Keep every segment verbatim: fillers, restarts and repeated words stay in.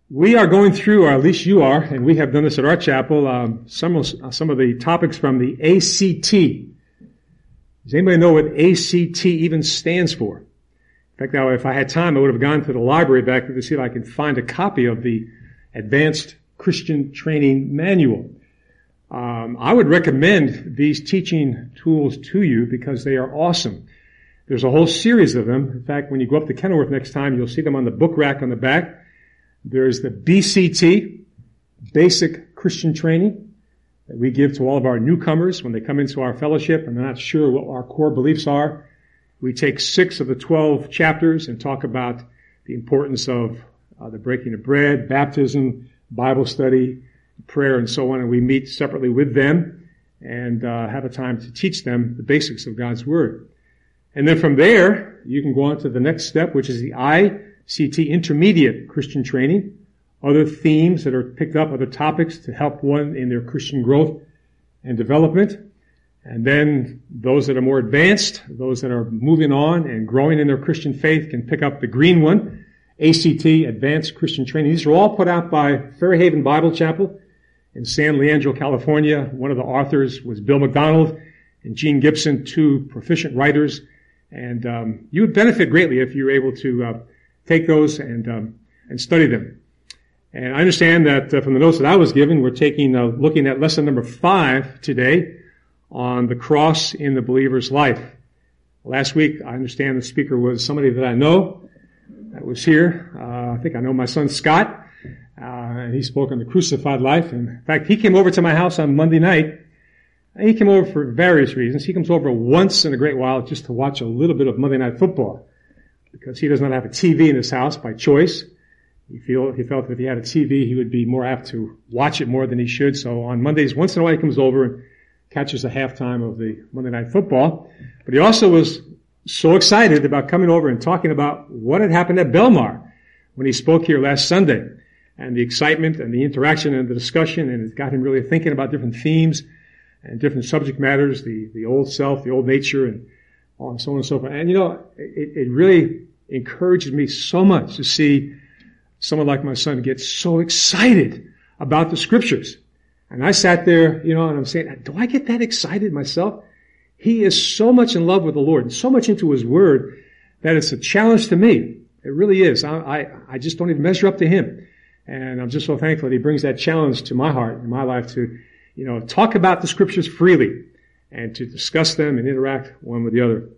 We are going through, or at least you are, and we have done this at our chapel, um, some, of, some of the topics from the A C T. Does anybody know what A C T even stands for? In fact, now, if I had time, I would have gone to the library back there to see if I could find a copy of the Advanced Christian Training Manual. Um, I would recommend these teaching tools to you because they are awesome. There's a whole series of them. In fact, when you go up to Kenilworth next time, you'll see them on the book rack on the back. There's the B C T, Basic Christian Training, that we give to all of our newcomers when they come into our fellowship and they're not sure what our core beliefs are. We take six of the twelve chapters and talk about the importance of uh, the breaking of bread, baptism, Bible study, prayer, and so on. And we meet separately with them and uh, have a time to teach them the basics of God's Word. And then from there, you can go on to the next step, which is the I C T, Intermediate Christian Training. Other themes that are picked up, other topics to help one in their Christian growth and development. And then those that are more advanced, those that are moving on and growing in their Christian faith can pick up the green one, A C T, Advanced Christian Training. These are all put out by Fairhaven Bible Chapel in San Leandro, California. One of the authors was Bill McDonald and Gene Gibson, two proficient writers. And um, you would benefit greatly if you were able to uh, take those and um, and study them. And I understand that uh, from the notes that I was given, we're taking uh, looking at lesson number five today on the cross in the believer's life. Last week, I understand the speaker was somebody that I know that was here. Uh, I think I know my son Scott, uh, and he spoke on the crucified life. And in fact, he came over to my house on Monday night. He came over for various reasons. He comes over once in a great while just to watch a little bit of Monday Night Football, because he does not have a T V in his house by choice. He feel he felt that if he had a T V, he would be more apt to watch it more than he should. So on Mondays, once in a while, he comes over and catches a halftime of the Monday Night Football. But he also was so excited about coming over and talking about what had happened at Belmar when he spoke here last Sunday, and the excitement and the interaction and the discussion, and it got him really thinking about different themes and different subject matters, the, the old self, the old nature, and on so on and so forth. And you know, it, it really encouraged me so much to see someone like my son get so excited about the Scriptures. And I sat there, you know, and I'm saying, do I get that excited myself? He is so much in love with the Lord and so much into His Word that it's a challenge to me. It really is. I, I, I just don't even measure up to him. And I'm just so thankful that he brings that challenge to my heart and my life to, you know, talk about the Scriptures freely and to discuss them and interact one with the other.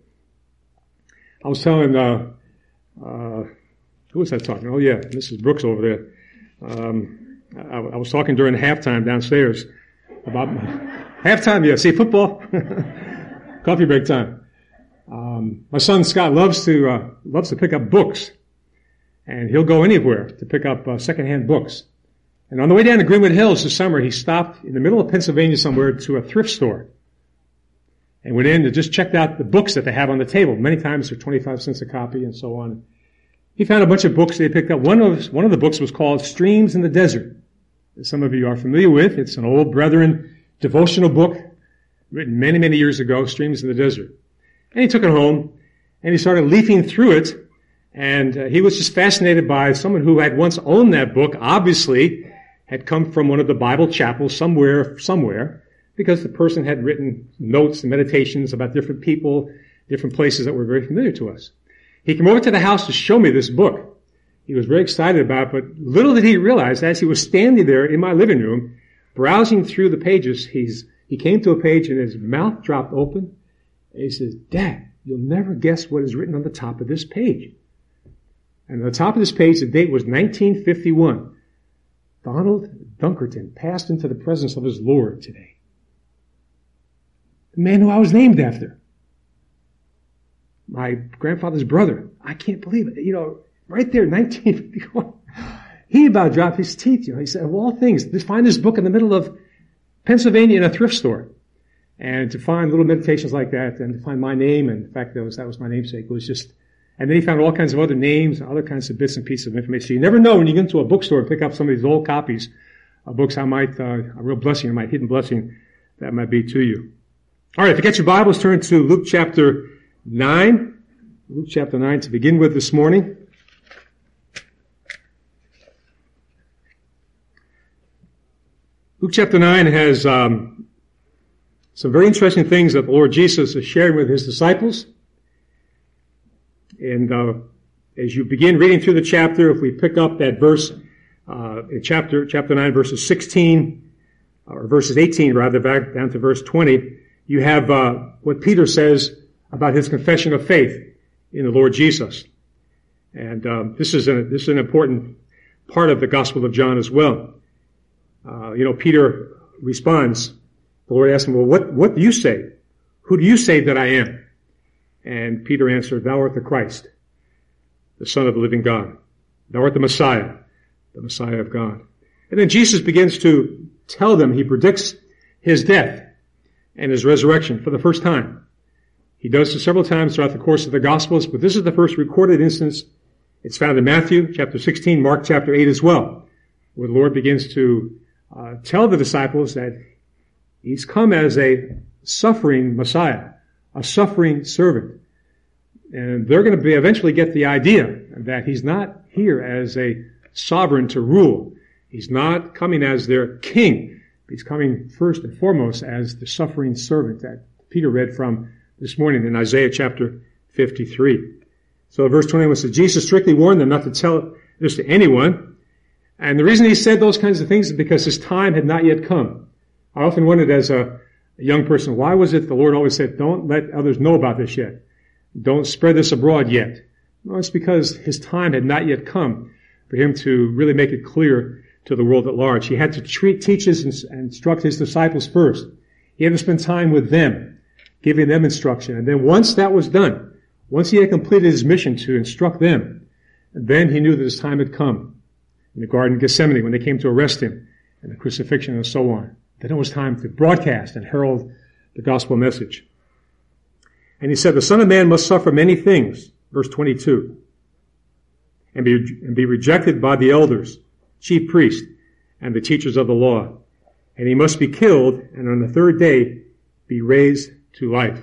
I was telling, uh, uh, who was I talking? Oh yeah, Missus Brooks over there. Um, I, I was talking during halftime downstairs about halftime. Yeah, see football, coffee break time. Um, my son Scott loves to uh, loves to pick up books, and he'll go anywhere to pick up uh, secondhand books. And on the way down to Greenwood Hills this summer, he stopped in the middle of Pennsylvania somewhere to a thrift store and went in and just checked out the books that they have on the table. Many times they're twenty-five cents a copy and so on. He found a bunch of books they picked up. One of, one of the books was called Streams in the Desert, that some of you are familiar with. It's an old Brethren devotional book written many, many years ago, Streams in the Desert. And he took it home and he started leafing through it. And uh, he was just fascinated by someone who had once owned that book, obviously had come from one of the Bible chapels somewhere, somewhere, because the person had written notes and meditations about different people, different places that were very familiar to us. He came over to the house to show me this book. He was very excited about it, but little did he realize, as he was standing there in my living room, browsing through the pages, he's, he came to a page and his mouth dropped open, and he says, "Dad, you'll never guess what is written on the top of this page." And on the top of this page, the date was nineteen fifty-one. Donald Dunkerton passed into the presence of his Lord today. The man who I was named after. My grandfather's brother. I can't believe it. You know, right there, nineteen fifty-one. He about dropped his teeth. You know, he said, of all things, to find this book in the middle of Pennsylvania in a thrift store. And to find little meditations like that, and to find my name, and in fact, that was, that was my namesake. It was just, and then he found all kinds of other names, other kinds of bits and pieces of information. So you never know when you get into a bookstore and pick up some of these old copies of books, how might, uh, a real blessing, or my hidden blessing, that might be to you. All right, if you get your Bibles, turn to Luke chapter nine. Luke chapter nine to begin with this morning. Luke chapter nine has um, some very interesting things that the Lord Jesus is sharing with his disciples. And uh, as you begin reading through the chapter, if we pick up that verse uh, in chapter chapter nine, verses sixteen, or verses eighteen, rather, back down to verse twenty, you have uh, what Peter says about his confession of faith in the Lord Jesus. And um, this is a, this is an important part of the Gospel of John as well. Uh, you know, Peter responds. The Lord asks him, well, what, what do you say? Who do you say that I am? And Peter answered, thou art the Christ, the Son of the living God. Thou art the Messiah, the Messiah of God. And then Jesus begins to tell them, he predicts his death and his resurrection for the first time. He does this several times throughout the course of the Gospels, but this is the first recorded instance. It's found in Matthew chapter sixteen, Mark chapter eight as well, where the Lord begins to uh, tell the disciples that he's come as a suffering Messiah, a suffering servant. And they're going to be eventually get the idea that he's not here as a sovereign to rule. He's not coming as their king. He's coming first and foremost as the suffering servant that Peter read from this morning in Isaiah chapter fifty-three. So verse twenty-one says, Jesus strictly warned them not to tell this to anyone. And the reason he said those kinds of things is because his time had not yet come. I often wondered as a, a young person, why was it the Lord always said, don't let others know about this yet. Don't spread this abroad yet. Well, it's because his time had not yet come for him to really make it clear to the world at large. He had to treat, teach his, and instruct his disciples first. He had to spend time with them, giving them instruction. And then once that was done, once he had completed his mission to instruct them, then he knew that his time had come. In the Garden of Gethsemane, when they came to arrest him, and the crucifixion and so on, then it was time to broadcast and herald the gospel message. And he said, the Son of Man must suffer many things, verse twenty-two, and be, and be rejected by the elders, chief priests, and the teachers of the law. And he must be killed, and on the third day be raised to life.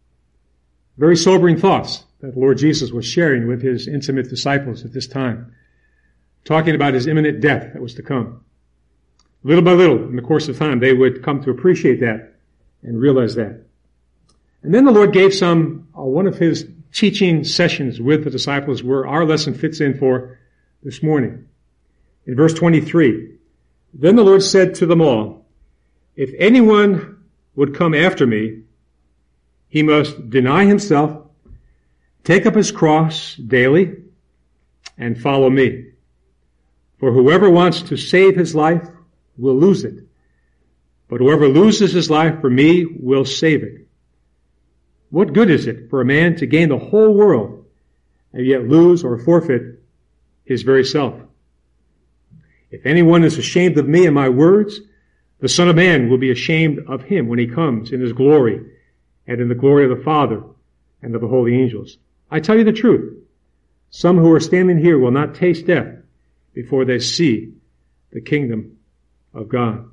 Very sobering thoughts that the Lord Jesus was sharing with his intimate disciples at this time, talking about his imminent death that was to come. Little by little, in the course of time, they would come to appreciate that and realize that. And then the Lord gave some, uh, one of his teaching sessions with the disciples where our lesson fits in for this morning. In verse twenty-three, then the Lord said to them all, if anyone would come after me, he must deny himself, take up his cross daily, and follow me. For whoever wants to save his life will lose it. But whoever loses his life for me will save it. What good is it for a man to gain the whole world and yet lose or forfeit his very self? If anyone is ashamed of me and my words, the Son of Man will be ashamed of him when he comes in his glory and in the glory of the Father and of the holy angels. I tell you the truth. Some who are standing here will not taste death before they see the kingdom of God.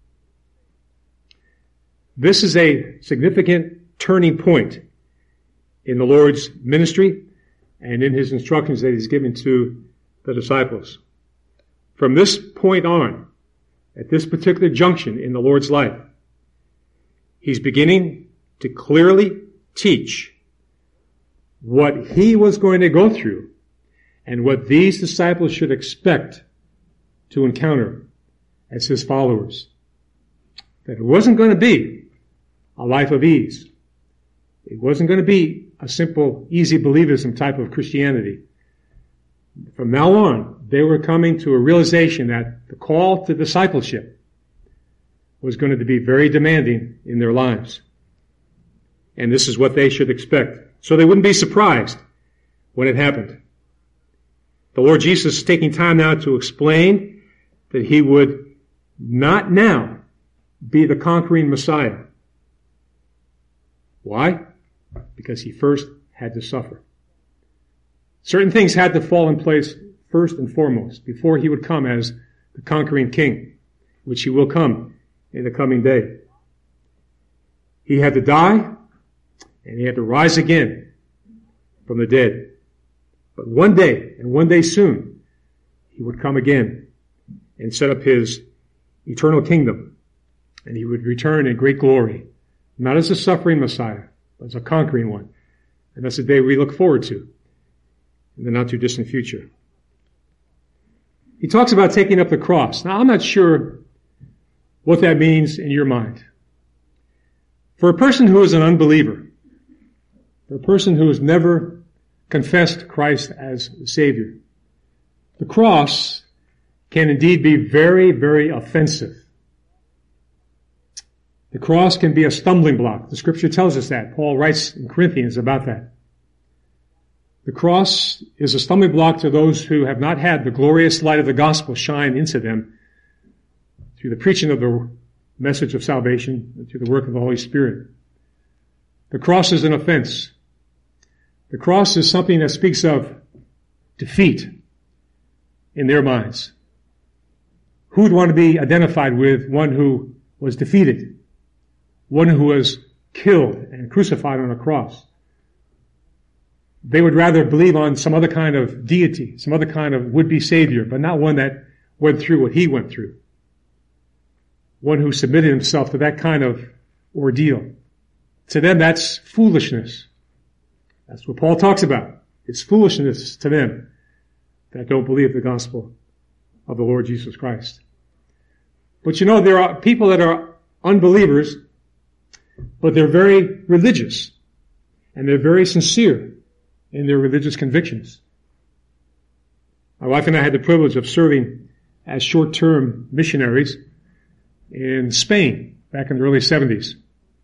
This is a significant turning point in the Lord's ministry and in his instructions that he's given to the disciples. From this point on, at this particular junction in the Lord's life, he's beginning to clearly teach what he was going to go through and what these disciples should expect to encounter as his followers. That it wasn't going to be a life of ease. It wasn't going to be a simple, easy believism type of Christianity. From now on, they were coming to a realization that the call to discipleship was going to be very demanding in their lives. And this is what they should expect. So they wouldn't be surprised when it happened. The Lord Jesus is taking time now to explain that he would not now be the conquering Messiah. Why? Because he first had to suffer. Certain things had to fall in place first and foremost before he would come as the conquering king, which he will come in the coming day. He had to die, and he had to rise again from the dead. But one day, and one day soon, he would come again and set up his eternal kingdom and he would return in great glory, not as a suffering Messiah, but as a conquering one. And that's the day we look forward to in the not too distant future. He talks about taking up the cross. Now, I'm not sure what that means in your mind. For a person who is an unbeliever, for a person who has never confessed Christ as Savior, the cross can indeed be very, very offensive. The cross can be a stumbling block. The Scripture tells us that. Paul writes in Corinthians about that. The cross is a stumbling block to those who have not had the glorious light of the gospel shine into them through the preaching of the message of salvation and through the work of the Holy Spirit. The cross is an offense. The cross is something that speaks of defeat in their minds. Who would want to be identified with one who was defeated? One who was killed and crucified on a cross? They would rather believe on some other kind of deity, some other kind of would-be savior, but not one that went through what he went through. One who submitted himself to that kind of ordeal. To them, that's foolishness. That's what Paul talks about. It's foolishness to them that don't believe the gospel of the Lord Jesus Christ. But you know, there are people that are unbelievers, but they're very religious, and they're very sincere in their religious convictions. My wife and I had the privilege of serving as short-term missionaries in Spain back in the early seventies.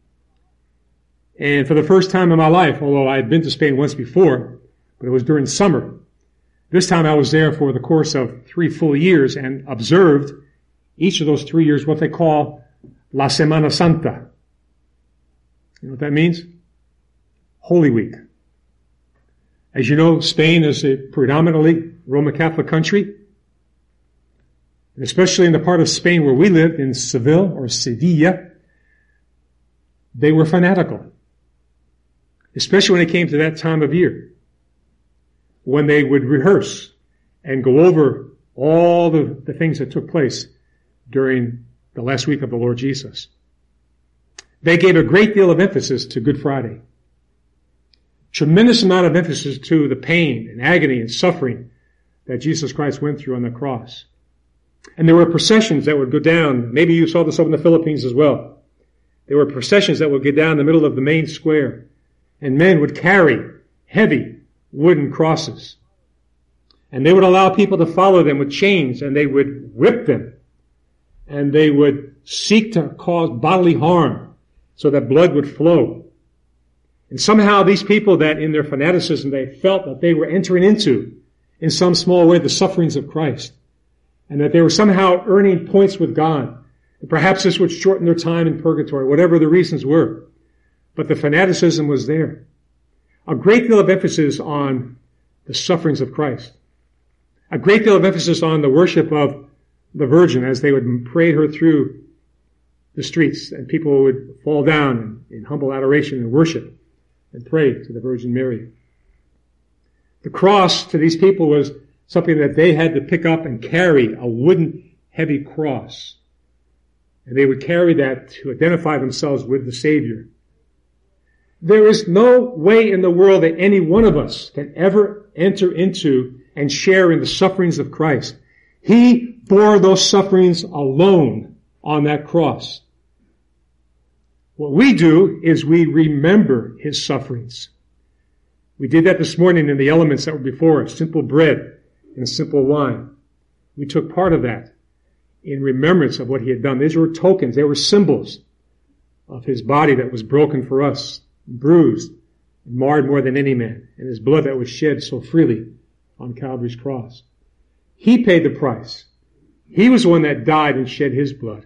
And for the first time in my life, although I had been to Spain once before, but it was during summer, this time I was there for the course of three full years and observed each of those three years what they call La Semana Santa. You know what that means? Holy Week. As you know, Spain is a predominantly Roman Catholic country. And especially in the part of Spain where we lived, in Seville or Sevilla, they were fanatical. Especially when it came to that time of year, when they would rehearse and go over all the, the things that took place during the last week of the Lord Jesus. They gave a great deal of emphasis to Good Friday. Tremendous amount of emphasis to the pain and agony and suffering that Jesus Christ went through on the cross. And there were processions that would go down. Maybe you saw this over in the Philippines as well. There were processions that would get down the middle of the main square. And men would carry heavy wooden crosses. And they would allow people to follow them with chains, and they would whip them. And they would seek to cause bodily harm so that blood would flow. And somehow these people that in their fanaticism they felt that they were entering into, in some small way, the sufferings of Christ. And that they were somehow earning points with God. And perhaps this would shorten their time in purgatory, whatever the reasons were. But the fanaticism was there. A great deal of emphasis on the sufferings of Christ. A great deal of emphasis on the worship of the Virgin as they would parade her through the streets, and people would fall down in, in humble adoration and worship and pray to the Virgin Mary. The cross to these people was something that they had to pick up and carry, a wooden heavy cross. And they would carry that to identify themselves with the Savior. There is no way in the world that any one of us can ever enter into and share in the sufferings of Christ. He bore those sufferings alone on that cross. What we do is we remember his sufferings. We did that this morning in the elements that were before us, simple bread and simple wine. We took part of that in remembrance of what he had done. These were tokens, they were symbols of his body that was broken for us, bruised, and marred more than any man, and his blood that was shed so freely on Calvary's cross. He paid the price. He was the one that died and shed his blood.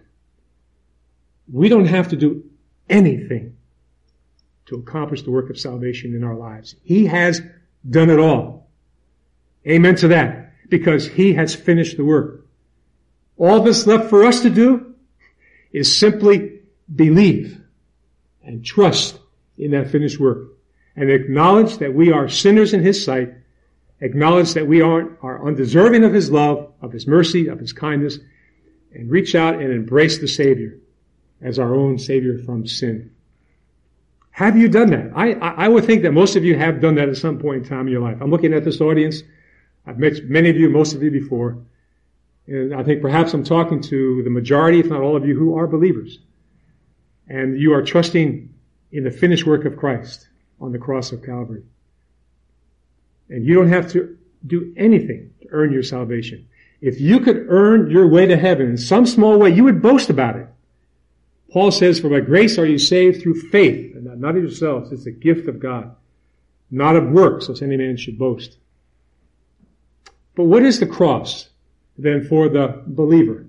We don't have to do anything to accomplish the work of salvation in our lives. He has done it all. Amen to that, because he has finished the work. All that's left for us to do is simply believe and trust in that finished work, and acknowledge that we are sinners in his sight, acknowledge that we aren't, are undeserving of his love, of his mercy, of his kindness, and reach out and embrace the Savior as our own Savior from sin. Have you done that? I, I would think that most of you have done that at some point in time in your life. I'm looking at this audience. I've met many of you, most of you before. And I think perhaps I'm talking to the majority, if not all of you, who are believers. And you are trusting in the finished work of Christ on the cross of Calvary. And you don't have to do anything to earn your salvation. If you could earn your way to heaven in some small way, you would boast about it. Paul says, for by grace are you saved through faith, and not of yourselves. It's a gift of God, not of works, lest any man should boast. But what is the cross, then, for the believer?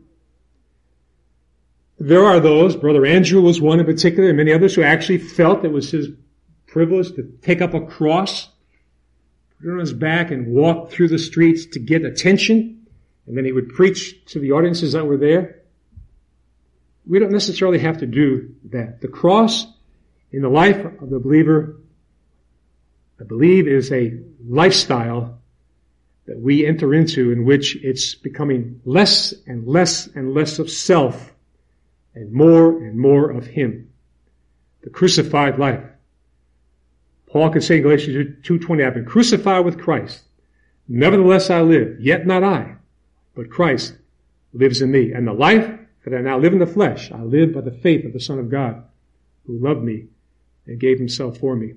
There are those, Brother Andrew was one in particular, and many others who actually felt it was his privilege to take up a cross, put it on his back, and walk through the streets to get attention, and then he would preach to the audiences that were there. We don't necessarily have to do that. The cross in the life of the believer, I believe, is a lifestyle that we enter into in which it's becoming less and less and less of self and more and more of Him. The crucified life. Paul could say in Galatians two twenty, I've been crucified with Christ. Nevertheless I live, yet not I, but Christ lives in me. And the life that I now live in the flesh, I live by the faith of the Son of God, who loved me and gave Himself for me.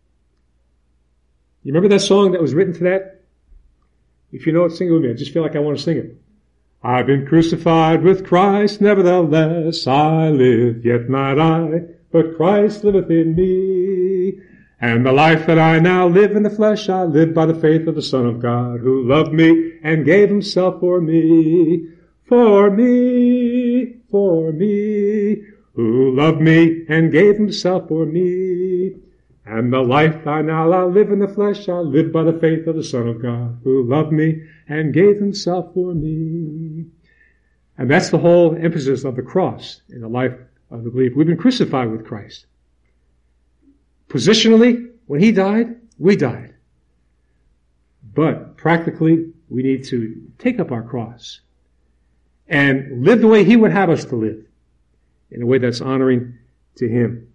You remember that song that was written to that? If you know it, sing it with me. I just feel like I want to sing it. I've been crucified with Christ, nevertheless I live, yet not I, but Christ liveth in me. And the life that I now live in the flesh, I live by the faith of the Son of God, who loved me and gave Himself for me. For me, for me, who loved me and gave Himself for me. And the life I now I live in the flesh, I live by the faith of the Son of God, who loved me and gave Himself for me. And that's the whole emphasis of the cross in the life of the believer. We've been crucified with Christ. Positionally, when He died, we died. But practically, we need to take up our cross and live the way He would have us to live, in a way that's honoring to Him.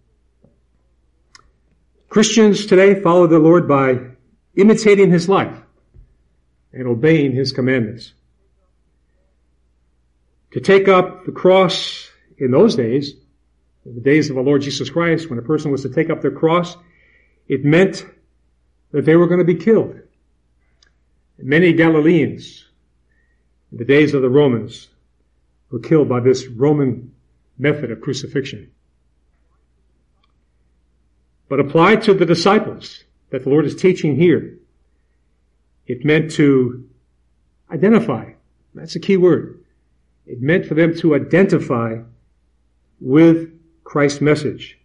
Christians today follow the Lord by imitating His life and obeying His commandments. To take up the cross in those days, in the days of our Lord Jesus Christ, when a person was to take up their cross, it meant that they were going to be killed. Many Galileans, in the days of the Romans, were killed by this Roman method of crucifixion. But applied to the disciples that the Lord is teaching here, it meant to identify. That's a key word. It meant for them to identify with Christ's message,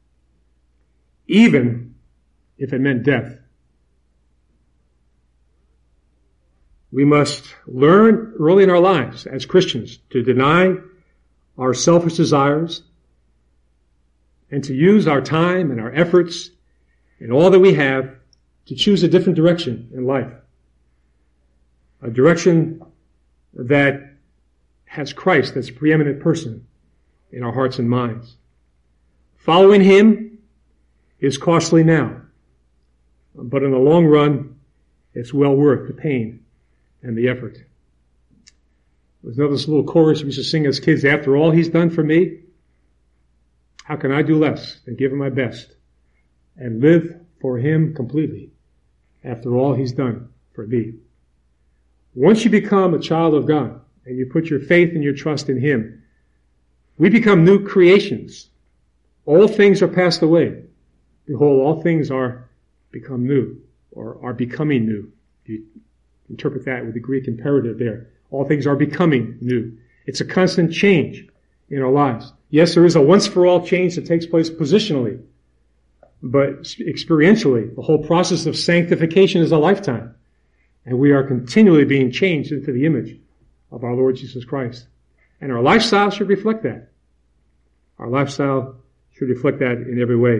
even if it meant death. We must learn early in our lives as Christians to deny our selfish desires and to use our time and our efforts and all that we have to choose a different direction in life. A direction that has Christ as a preeminent person in our hearts and minds. Following Him is costly now, but in the long run, it's well worth the pain and the effort. There's another little chorus we used to sing as kids. After all He's done for me, how can I do less than give Him my best and live for Him completely after all He's done for me? Once you become a child of God and you put your faith and your trust in Him, we become new creations. All things are passed away. Behold, all things are become new, or are becoming new. You interpret that with the Greek imperative there. All things are becoming new. It's a constant change in our lives. Yes, there is a once-for-all change that takes place positionally, but experientially, the whole process of sanctification is a lifetime. And we are continually being changed into the image of our Lord Jesus Christ. And our lifestyle should reflect that. Our lifestyle should reflect that in every way.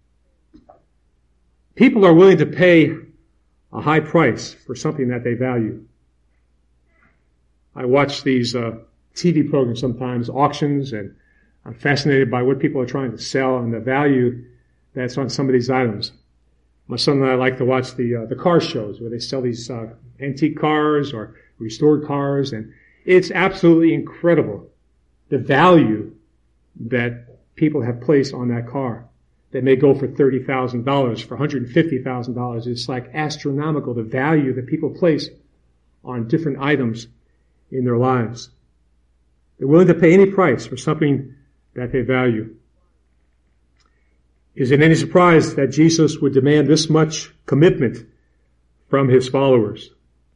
People are willing to pay a high price for something that they value. I watch these uh, T V programs sometimes, auctions, and I'm fascinated by what people are trying to sell and the value that's on some of these items. My son and I like to watch the uh, the car shows where they sell these uh, antique cars or restored cars, and it's absolutely incredible the value that people have placed on that car. That may go for thirty thousand dollars, for one hundred fifty thousand dollars. It's like astronomical, the value that people place on different items in their lives. They're willing to pay any price for something that they value. Is it any surprise that Jesus would demand this much commitment from his followers?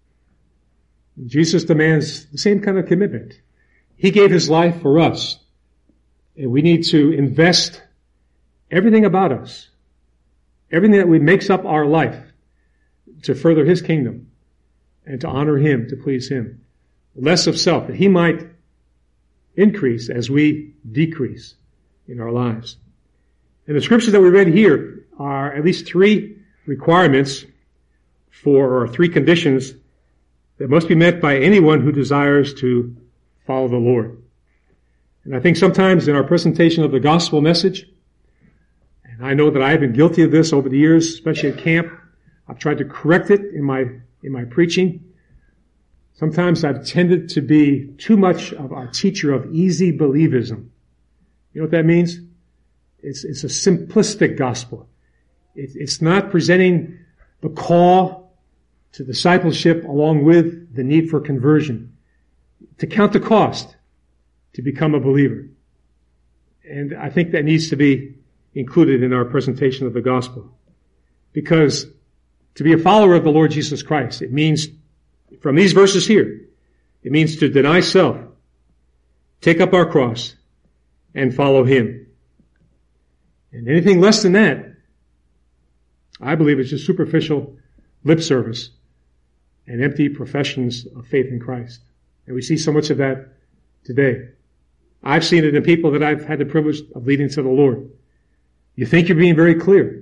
Jesus demands the same kind of commitment. He gave his life for us, and we need to invest everything about us, everything that makes up our life, to further his kingdom and to honor him, to please him. Less of self, that he might increase as we decrease in our lives. And the scriptures that we read here are at least three requirements for, or three conditions that must be met by anyone who desires to follow the Lord. And I think sometimes in our presentation of the gospel message, and I know that I have been guilty of this over the years, especially at camp, I've tried to correct it in my, in my preaching. Sometimes I've tended to be too much of a teacher of easy believism. You know what that means? It's, it's a simplistic gospel. It, it's not presenting the call to discipleship along with the need for conversion. To count the cost to become a believer. And I think that needs to be included in our presentation of the gospel. Because to be a follower of the Lord Jesus Christ, it means, from these verses here, it means to deny self, take up our cross, and follow him. And anything less than that, I believe, is just superficial lip service and empty professions of faith in Christ. And we see so much of that today. I've seen it in people that I've had the privilege of leading to the Lord. You think you're being very clear,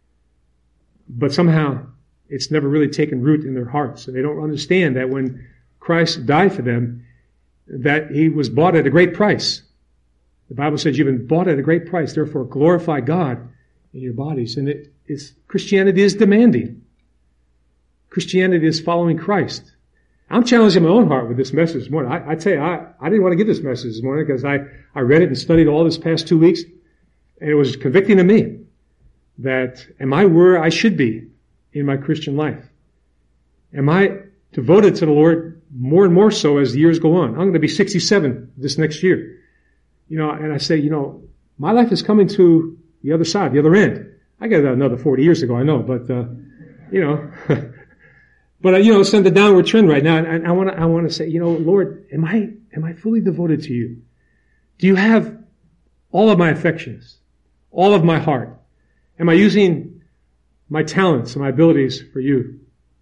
but somehow it's never really taken root in their hearts. And they don't understand that when Christ died for them, that he was bought at a great price. The Bible says you've been bought at a great price, therefore glorify God in your bodies. And it is, Christianity is demanding. Christianity is following Christ. I'm challenging my own heart with this message this morning. I, I tell you, I, I didn't want to give this message this morning because I, I read it and studied all this past two weeks, and it was convicting to me that am I where I should be in my Christian life? Am I devoted to the Lord more and more so as the years go on? I'm going to be sixty-seven this next year. You know, and I say, you know, my life is coming to the other side, the other end. I got another forty years ago, I know, but, uh, you know, but, uh, you know, it's on the downward trend right now. And I want to, I want to say, you know, Lord, am I, am I fully devoted to you? Do you have all of my affections, all of my heart? Am I using my talents and my abilities for you?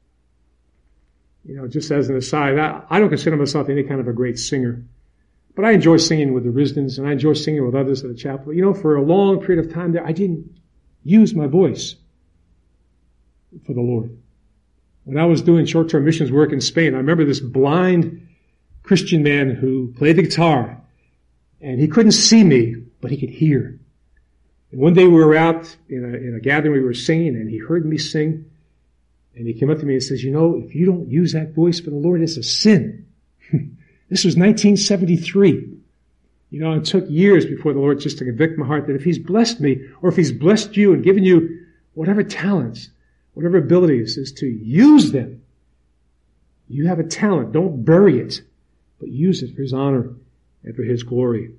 You know, just as an aside, I, I don't consider myself any kind of a great singer. But I enjoy singing with the Risdens, and I enjoy singing with others at the chapel. You know, for a long period of time there, I didn't use my voice for the Lord. When I was doing short-term missions work in Spain, I remember this blind Christian man who played the guitar, and he couldn't see me, but he could hear. And one day we were out in a, in a gathering, we were singing, and he heard me sing, and he came up to me and says, you know, if you don't use that voice for the Lord, it's a sin. This was nineteen seventy-three. You know, it took years before the Lord just to convict my heart that if he's blessed me, or if he's blessed you and given you whatever talents, whatever abilities, is to use them. You have a talent. Don't bury it, but use it for his honor and for his glory.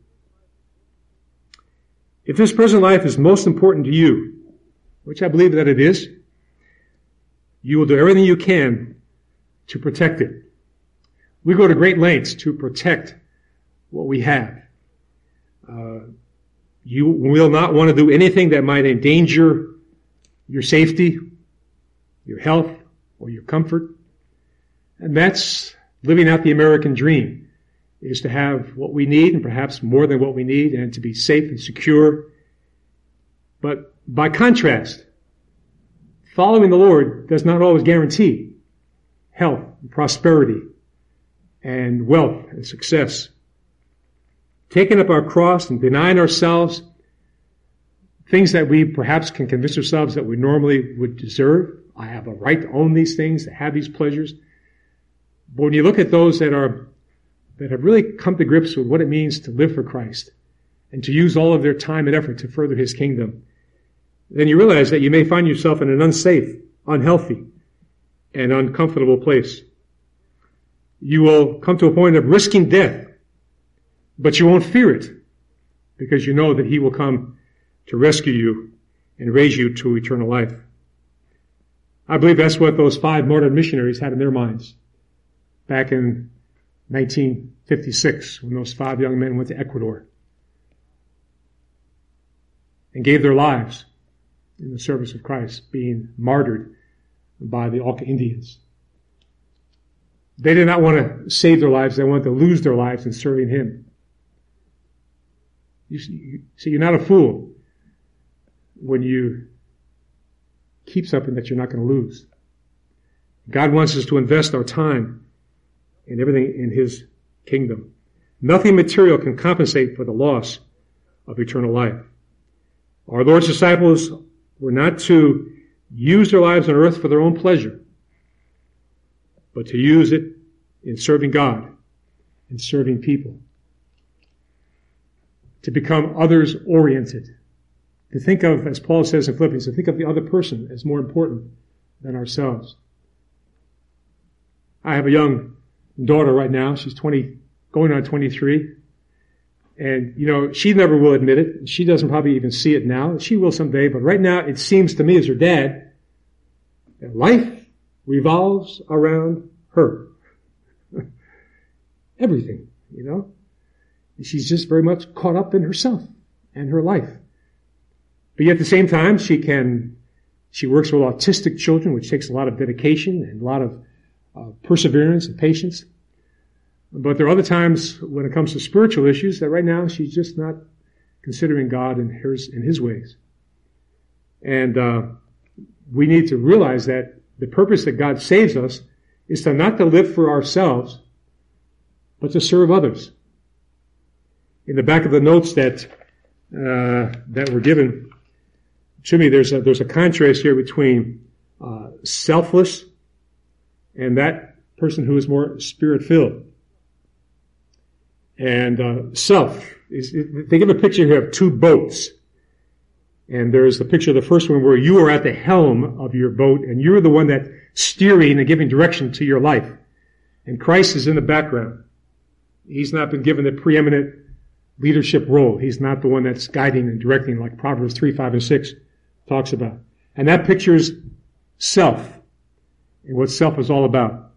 If this present life is most important to you, which I believe that it is, you will do everything you can to protect it. We go to great lengths to protect what we have. Uh, you will not want to do anything that might endanger your safety, your health, or your comfort. And that's living out the American dream, is to have what we need and perhaps more than what we need and to be safe and secure. But by contrast, following the Lord does not always guarantee health and prosperity and wealth and success. taking up our cross and denying ourselves things that we perhaps can convince ourselves that we normally would deserve. I have a right to own these things, to have these pleasures. But when you look at those that are that have really come to grips with what it means to live for Christ and to use all of their time and effort to further His kingdom, then you realize that you may find yourself in an unsafe, unhealthy, and uncomfortable place. You will come to a point of risking death, but you won't fear it because you know that He will come to rescue you and raise you to eternal life. I believe that's what those five martyred missionaries had in their minds back in nineteen fifty-six when those five young men went to Ecuador and gave their lives in the service of Christ, being martyred by the Auca Indians. They did not want to save their lives. They wanted to lose their lives in serving Him. You see, you're not a fool when you keep something that you're not going to lose. God wants us to invest our time and everything in His kingdom. Nothing material can compensate for the loss of eternal life. Our Lord's disciples were not to use their lives on earth for their own pleasure, but to use it in serving God and serving people. To become others-oriented. To think of, as Paul says in Philippians, to think of the other person as more important than ourselves. I have a young daughter right now. She's twenty, going on twenty-three. And, you know, she never will admit it. She doesn't probably even see it now. She will someday. But right now, it seems to me as her dad, that life revolves around her. Everything, you know. She's just very much caught up in herself and her life. But yet at the same time, she can, she works with autistic children, which takes a lot of dedication and a lot of uh, perseverance and patience. But there are other times when it comes to spiritual issues that right now she's just not considering God and his, in His ways. And uh, we need to realize that the purpose that God saves us is to not to live for ourselves, but to serve others. In the back of the notes that uh, that were given to me, there's a, there's a contrast here between uh, selfless and that person who is more spirit-filled. And uh, self, is, they give a picture here of two boats. And there's the picture of the first one where you are at the helm of your boat and you're the one that's steering and giving direction to your life. And Christ is in the background. He's not been given the preeminent leadership role. He's not the one that's guiding and directing like Proverbs three, five, and six talks about. And that pictures self and what self is all about.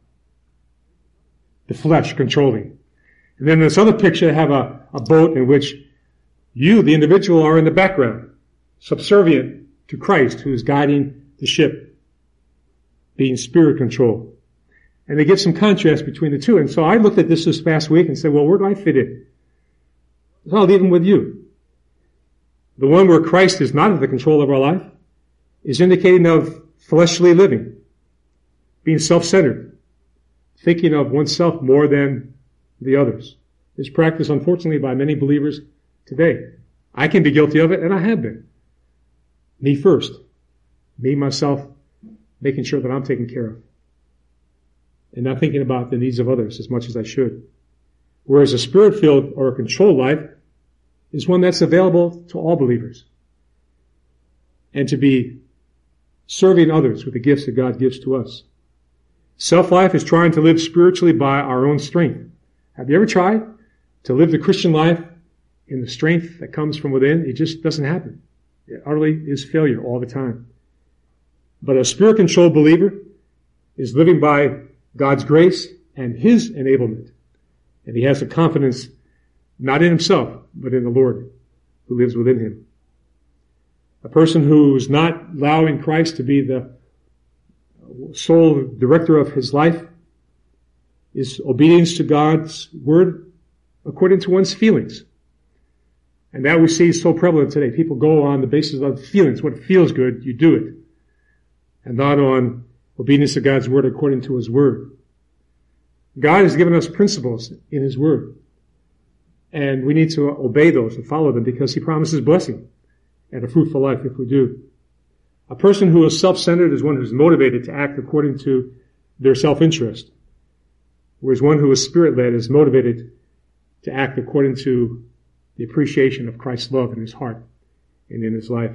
The flesh controlling. And then this other picture, they have a, a boat in which you, the individual, are in the background, subservient to Christ, who is guiding the ship, being spirit controlled. And they give some contrast between the two. And so I looked at this this past week and said, well, where do I fit in? So I'll leave them with you. The one where Christ is not in the control of our life is indicating of fleshly living, being self-centered, thinking of oneself more than the others. This practice, unfortunately, by many believers today. I can be guilty of it, and I have been. Me first. Me, myself, making sure that I'm taken care of. And not thinking about the needs of others as much as I should. Whereas a spirit-filled or a controlled life is one that's available to all believers. And to be serving others with the gifts that God gives to us. Self-life is trying to live spiritually by our own strength. Have you ever tried to live the Christian life in the strength that comes from within? It just doesn't happen. It utterly is failure all the time. But a spirit-controlled believer is living by God's grace and His enablement. And he has a confidence not in himself, but in the Lord who lives within him. A person who's not allowing Christ to be the sole director of his life is obedience to God's word according to one's feelings. And that we see so prevalent today. People go on the basis of feelings. What feels good, you do it. And not on obedience to God's word according to His word. God has given us principles in His word. And we need to obey those and follow them because he promises blessing and a fruitful life if we do. A person who is self-centered is one who is motivated to act according to their self-interest, whereas one who is spirit-led is motivated to act according to the appreciation of Christ's love in his heart and in his life.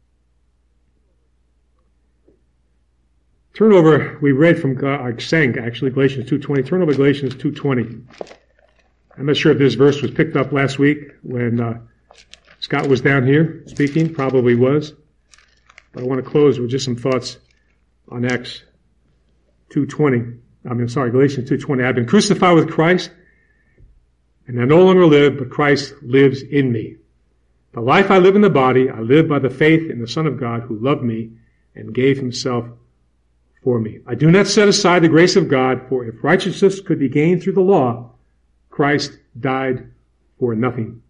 Turn over, we read from, uh, sang actually, Galatians two twenty. Turn over Galatians two twenty. I'm not sure if this verse was picked up last week when uh, Scott was down here speaking. Probably was. But I want to close with just some thoughts on Acts two twenty. I mean, sorry, Galatians two twenty. I've been crucified with Christ, and I no longer live, but Christ lives in me. The life I live in the body, I live by the faith in the Son of God who loved me and gave himself for me. I do not set aside the grace of God, for if righteousness could be gained through the law, Christ died for nothing.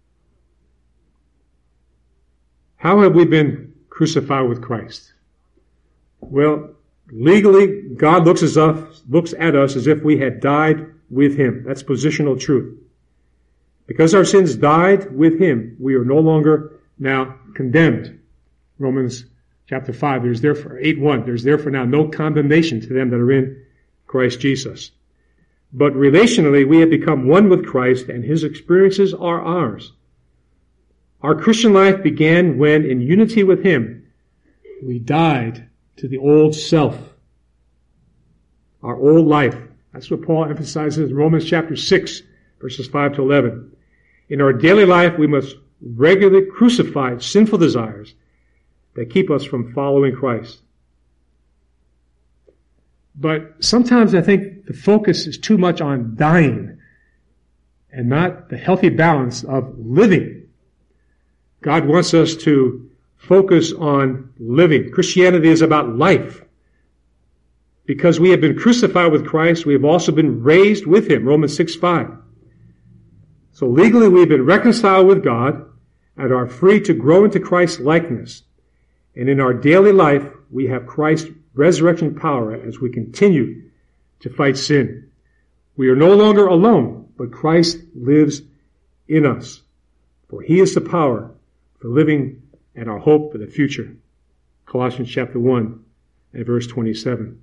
How have we been crucified with Christ? Well, legally, God looks at us, looks at us as if we had died with him. That's positional truth. Because our sins died with him, we are no longer now condemned. Romans chapter five, there's therefore, eight one, there's therefore now no condemnation to them that are in Christ Jesus. But relationally, we have become one with Christ, and his experiences are ours. Our Christian life began when, in unity with him, we died to the old self, our old life. That's what Paul emphasizes in Romans chapter six, verses five to eleven. In our daily life, we must regularly crucify sinful desires that keep us from following Christ. But sometimes I think the focus is too much on dying and not the healthy balance of living. God wants us to focus on living. Christianity is about life. Because we have been crucified with Christ, we have also been raised with him. Romans six five. So legally we have been reconciled with God and are free to grow into Christ's likeness. And in our daily life, we have Christ's resurrection power as we continue to fight sin. We are no longer alone, but Christ lives in us. For he is the power for living and our hope for the future. Colossians chapter one and verse twenty-seven.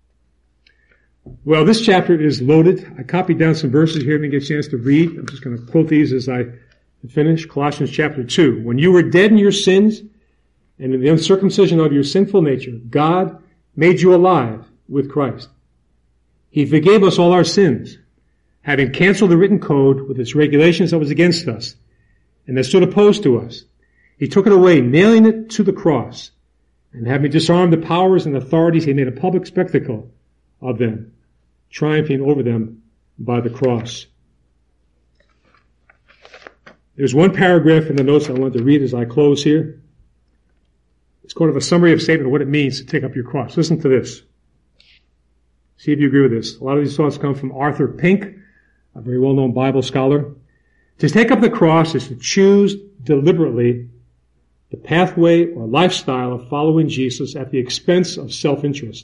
Well, this chapter is loaded. I copied down some verses here. Let me get a chance to read. I'm just going to quote these as I finish. Colossians chapter two. When you were dead in your sins and in the uncircumcision of your sinful nature, God made you alive with Christ. He forgave us all our sins, having canceled the written code with its regulations that was against us and that stood opposed to us. He took it away, nailing it to the cross, and having disarmed the powers and authorities, he made a public spectacle of them, triumphing over them by the cross. There's one paragraph in the notes I want to read as I close here. It's kind of a summary of statement of what it means to take up your cross. Listen to this. See if you agree with this. A lot of these thoughts come from Arthur Pink, a very well-known Bible scholar. To take up the cross is to choose deliberately the pathway or lifestyle of following Jesus at the expense of self-interest.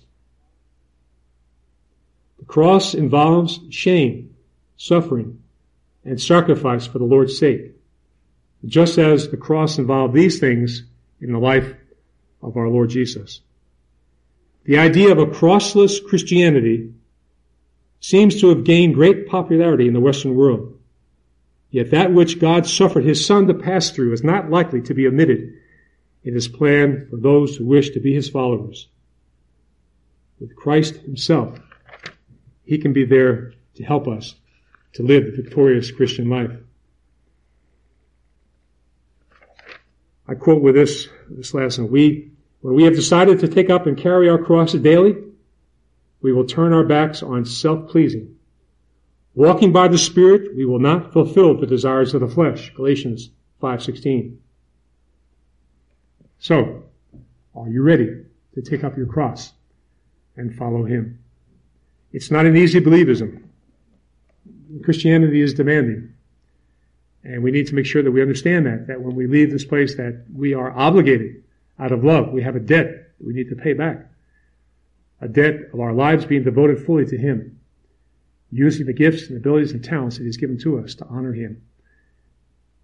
The cross involves shame, suffering, and sacrifice for the Lord's sake, just as the cross involved these things in the life of our Lord Jesus. The idea of a crossless Christianity seems to have gained great popularity in the Western world. Yet that which God suffered his Son to pass through is not likely to be omitted in his plan for those who wish to be his followers. With Christ himself, he can be there to help us to live the victorious Christian life. I quote with this, this lesson, we, when we have decided to take up and carry our crosses daily, we will turn our backs on self-pleasing. Walking by the Spirit, we will not fulfill the desires of the flesh. Galatians five sixteen. So, are you ready to take up your cross and follow him? It's not an easy believism. Christianity is demanding. And we need to make sure that we understand that, that when we leave this place that we are obligated out of love. We have a debt that we need to pay back. A debt of our lives being devoted fully to him, using the gifts and abilities and talents that he's given to us to honor him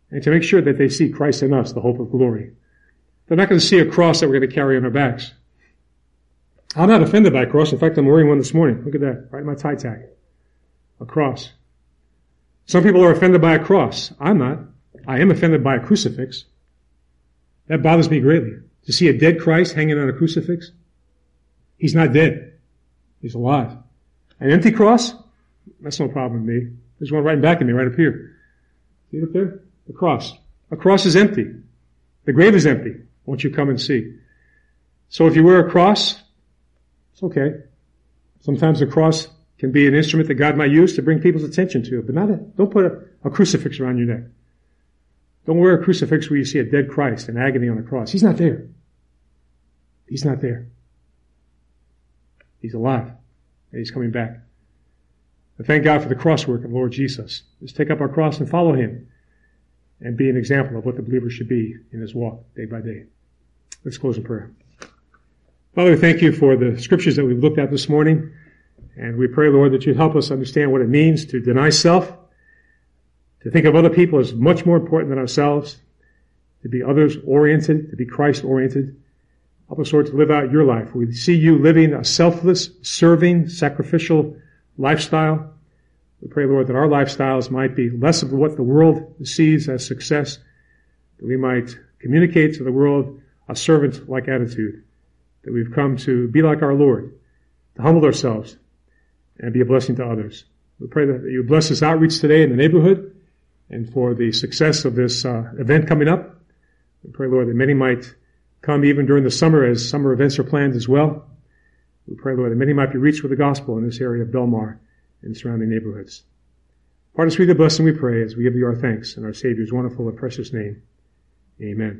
and to make sure that they see Christ in us, the hope of glory. They're not going to see a cross that we're going to carry on our backs. I'm not offended by a cross. In fact, I'm wearing one this morning. Look at that, right in my tie tag. A cross. Some people are offended by a cross. I'm not. I am offended by a crucifix. That bothers me greatly. To see a dead Christ hanging on a crucifix. He's not dead. He's alive. An empty cross? That's no problem with me. There's one right back of me, right up here. See it up there? The cross. A cross is empty. The grave is empty. Won't you come and see? So if you wear a cross, it's okay. Sometimes a cross can be an instrument that God might use to bring people's attention to it, but not a, don't put a, a crucifix around your neck. Don't wear a crucifix where you see a dead Christ in agony on the cross. He's not there. He's not there. He's alive. And He's coming back. And thank God for the cross work of Lord Jesus. Let's take up our cross and follow Him and be an example of what the believer should be in his walk day by day. Let's close in prayer. Father, we thank You for the scriptures that we've looked at this morning. And we pray, Lord, that You'd help us understand what it means to deny self, to think of other people as much more important than ourselves, to be others-oriented, to be Christ-oriented. Help us, Lord, to live out Your life. We see You living a selfless, serving, sacrificial lifestyle. We pray, Lord, that our lifestyles might be less of what the world sees as success, that we might communicate to the world a servant-like attitude, that we've come to be like our Lord, to humble ourselves and be a blessing to others. We pray that You bless this outreach today in the neighborhood and for the success of this uh, event coming up. We pray, Lord, that many might come even during the summer as summer events are planned as well. We pray, Lord, that many might be reached with the gospel in this area of Belmar and surrounding neighborhoods. Part us with the blessing, we pray, as we give You our thanks in our Savior's wonderful and precious name. Amen.